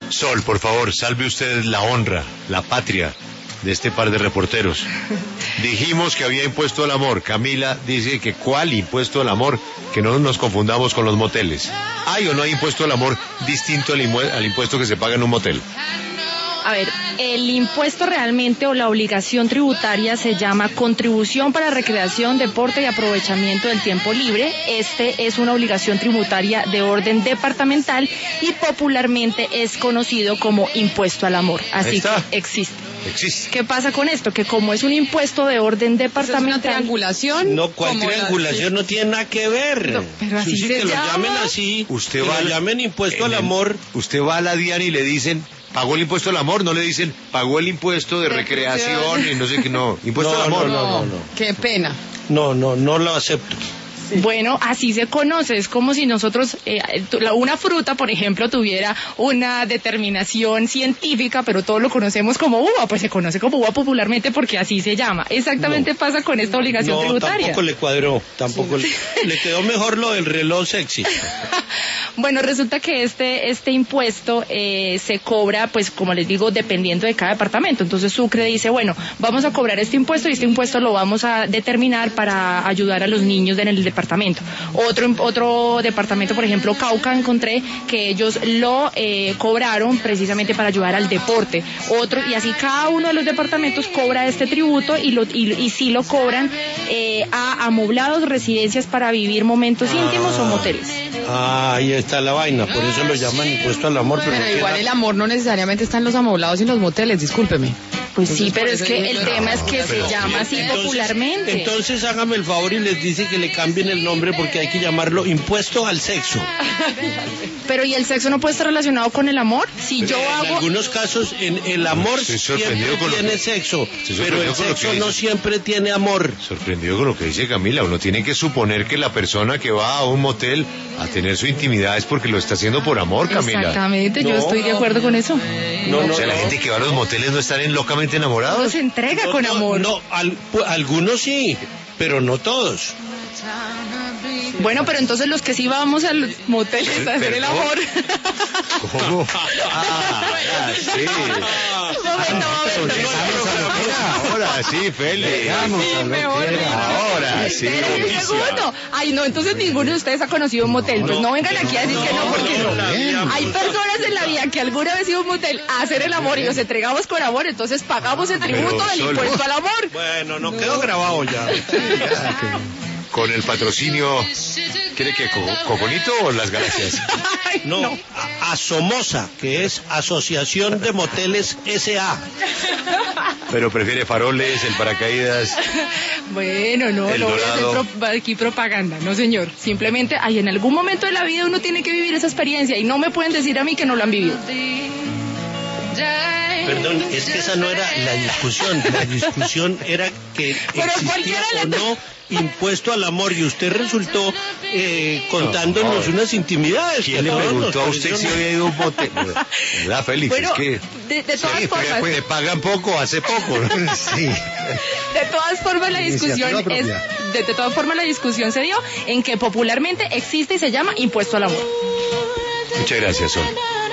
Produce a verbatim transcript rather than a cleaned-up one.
Sol, por favor, salve usted la honra, la patria de este par de reporteros. Dijimos que había impuesto al amor. Camila dice que ¿cuál impuesto al amor? Que no nos confundamos con los moteles. ¿Hay o no hay impuesto al amor distinto al, impu- al impuesto que se paga en un motel? A ver, el impuesto realmente o la obligación tributaria se llama contribución para recreación, deporte y aprovechamiento del tiempo libre. Este es una obligación tributaria de orden departamental y popularmente es conocido como impuesto al amor. Así que existe. Existe. ¿Qué pasa con esto? Que como es un impuesto de orden departamental... ¿Es una triangulación? No, ¿cuál triangulación? La... No tiene nada que ver. No, pero así sí, se que llama. Lo llamen así, usted que va lo llamen impuesto al el, amor. Usted va a la DIAN y le dicen, ¿pagó el impuesto al amor? No le dicen, pagó el impuesto de, de recreación y no sé qué, no. Impuesto no, al amor. No, no, no, no. Qué pena. No, no, no lo acepto. Sí. Bueno, así se conoce, es como si nosotros, eh, una fruta, por ejemplo, tuviera una determinación científica, pero todos lo conocemos como uva, pues se conoce como uva popularmente porque así se llama. Exactamente no. Pasa con esta obligación no, tributaria. Tampoco le cuadró, tampoco sí. le, le quedó mejor lo del reloj sexy. Bueno, resulta que este este impuesto eh, se cobra, pues como les digo, dependiendo de cada departamento. Entonces Sucre dice, bueno, vamos a cobrar este impuesto y este impuesto lo vamos a determinar para ayudar a los niños en el departamento. Otro otro departamento, por ejemplo, Cauca, encontré que ellos lo eh, cobraron precisamente para ayudar al deporte. Otro, y así cada uno de los departamentos cobra este tributo y lo y, y sí lo cobran eh, a amoblados, residencias para vivir momentos ah, íntimos o moteles. Ah, ahí está la vaina, por eso lo llaman impuesto al amor. Pero, pero no igual queda... el amor no necesariamente está en los amoblados y en los moteles, discúlpeme. Pues sí, pero es que el tema es que se llama así popularmente. Entonces hágame el favor y les dice que le cambien el nombre porque hay que llamarlo impuesto al sexo. Pero ¿y el sexo no puede estar relacionado con el amor? Si yo en hago... En algunos casos en el amor siempre tiene que... sexo, pero el sexo no siempre tiene amor. Sorprendido con lo que dice Camila. Uno tiene que suponer que la persona que va a un motel a tener su intimidad es porque lo está haciendo por amor, Camila. Exactamente, yo no, estoy de acuerdo con eso. No, no, o sea, no, la gente que va a los moteles no están locamente enamorados. No se entrega no, con no, amor. No, al, algunos sí, pero no todos. Bueno, pero entonces los que sí vamos a los moteles a hacer el amor. ¿Cómo? Ah, sí. Momento, momento. Ahora sí, Feli. Ahora sí. Un segundo. Ay, no, entonces ninguno de ustedes ha conocido un motel. Pues no vengan aquí a decir que no, porque no. Hay personas en la vida que alguna vez ido a un motel a hacer el amor y nos entregamos con amor, entonces pagamos el tributo del impuesto al amor. Bueno, no quedó grabado ya. Con el patrocinio, ¿quiere que co Coconito o las Galaxias? Ay, no, no. A Somoza, que es Asociación de Moteles S A Pero prefiere faroles, el paracaídas. Bueno, no, no voy a hacer pro aquí propaganda, no señor. Simplemente, ay, en algún momento de la vida uno tiene que vivir esa experiencia y no me pueden decir a mí que no lo han vivido. Perdón, es que esa no era la discusión. La discusión era que existía o no impuesto al amor y usted resultó eh, contándonos no, no. unas intimidades. ¿Quién le preguntó a usted si había ido a un motel? ¿Verdad, Félix? Bueno, es que de, de todas sí, formas... Pues, pagan poco, hace poco. ¿No? Sí. De todas formas la discusión es, de, de todas formas la discusión se dio en que popularmente existe y se llama impuesto al amor. Muchas gracias, Sol.